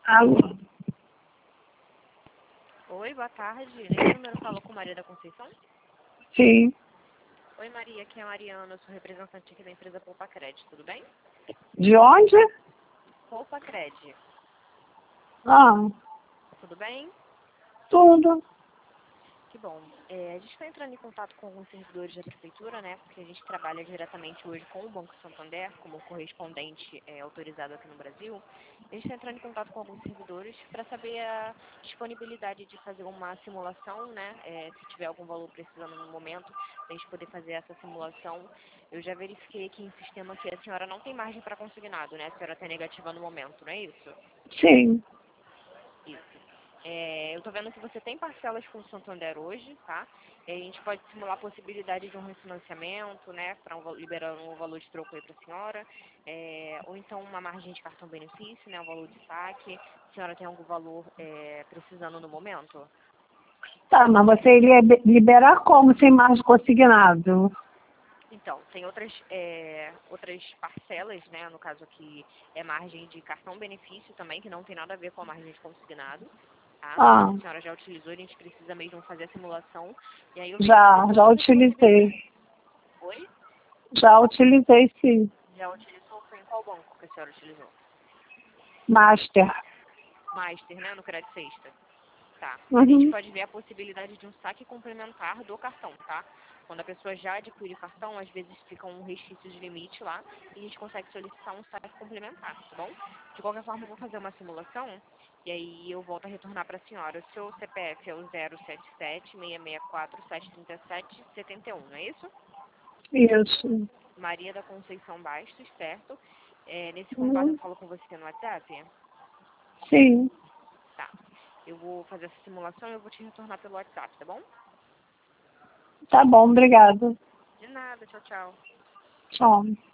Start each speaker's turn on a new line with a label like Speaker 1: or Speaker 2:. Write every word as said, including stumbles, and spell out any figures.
Speaker 1: Alô?
Speaker 2: Oi, boa tarde. Nesse número falo com Maria da Conceição?
Speaker 1: Sim.
Speaker 2: Oi, Maria, aqui é a Mariana, eu sou representante aqui da empresa Poupa Cred, tudo bem?
Speaker 1: De onde?
Speaker 2: Poupa Cred,
Speaker 1: Ah,
Speaker 2: tudo bem?
Speaker 1: tudo.
Speaker 2: Que bom. É, a gente está entrando em contato com alguns servidores da prefeitura, né? Porque a gente trabalha diretamente hoje com o Banco Santander, como correspondente é, autorizado aqui no Brasil. A gente está entrando em contato com alguns servidores para saber a disponibilidade de fazer uma simulação, né? É, se tiver algum valor precisando no momento, a gente poder fazer essa simulação. Eu já verifiquei aqui em sistema que a senhora não tem margem para consignado, né? A senhora está negativa no momento, não é isso?
Speaker 1: Sim.
Speaker 2: Isso. É, eu estou vendo que você tem parcelas com o Santander hoje, tá? E a gente pode simular a possibilidade de um refinanciamento, né? Para um, liberando um valor de troco aí para a senhora. É, ou então uma margem de cartão benefício, né? Um valor de saque. A senhora tem algum valor é, precisando no momento?
Speaker 1: Tá, mas você iria be- liberar como sem margem consignado?
Speaker 2: Então, tem outras, é, outras parcelas, né? No caso aqui é margem de cartão benefício também, que não tem nada a ver com a margem de consignado. Tá? Não sei
Speaker 1: Ah,
Speaker 2: se a senhora já utilizou, a gente precisa mesmo fazer a simulação. E aí eu
Speaker 1: já,
Speaker 2: verifico
Speaker 1: já
Speaker 2: todas as
Speaker 1: utilizei.
Speaker 2: possibilidades. Oi?
Speaker 1: Já utilizei, sim.
Speaker 2: Já utilizou? Foi em qual banco que a senhora utilizou?
Speaker 1: Master.
Speaker 2: Master, né? No Crédito Sexta. Tá. A gente
Speaker 1: Uhum.
Speaker 2: pode ver a possibilidade de um saque complementar do cartão, tá? Quando a pessoa já adquire o cartão, às vezes fica um resquício de limite lá e a gente consegue solicitar um saque complementar, tá bom? De qualquer forma, eu vou fazer uma simulação e aí eu volto a retornar para a senhora. O seu C P F é o zero sete sete, seis seis quatro, sete três sete, sete um, não é isso?
Speaker 1: Isso.
Speaker 2: Maria da Conceição Bastos, certo? É, nesse contato eu
Speaker 1: Uhum.
Speaker 2: falo com você no WhatsApp?
Speaker 1: Sim.
Speaker 2: Tá. Eu vou fazer essa simulação e eu vou te retornar pelo WhatsApp, tá bom?
Speaker 1: Tá bom, obrigada.
Speaker 2: De nada, tchau, tchau.
Speaker 1: Tchau.